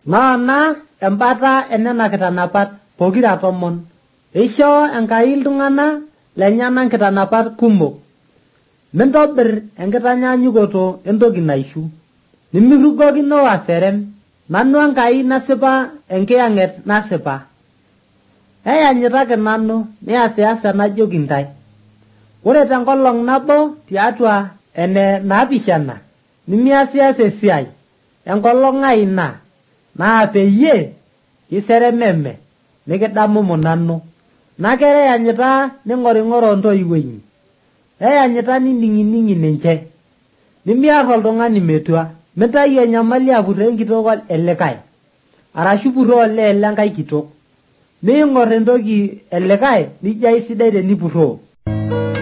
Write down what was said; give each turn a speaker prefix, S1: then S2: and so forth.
S1: Naana embata enena kitanapat pokira tomon. Eishoo Enkai iltung'ana lenyana nkitanapat kumok. Mintobir enkitanyanyukoto entoki naishu. Nimirugokino aserem. Nanu Enkai nasipa enkiyang'et nasipa. Eyanyitaki nanu niasiasa najoki ntai. Ore tenkolong nabo tiatua ene naapishana nimiasiasa esiai. Enkolong ai ina naa peyie kiserememe nikidamumu nanu. Nakere eyanyita ning'oring'oro ntoiwuo inyi. Eyanyita nining'ining'i ninche. Nimiar oltung'ani metua. Mintayu enyamali apurroo enkitok elikae. Arashu purroo olee lenkae kitok. Miing'or entoki elikae nijo aisidai tenipurroo.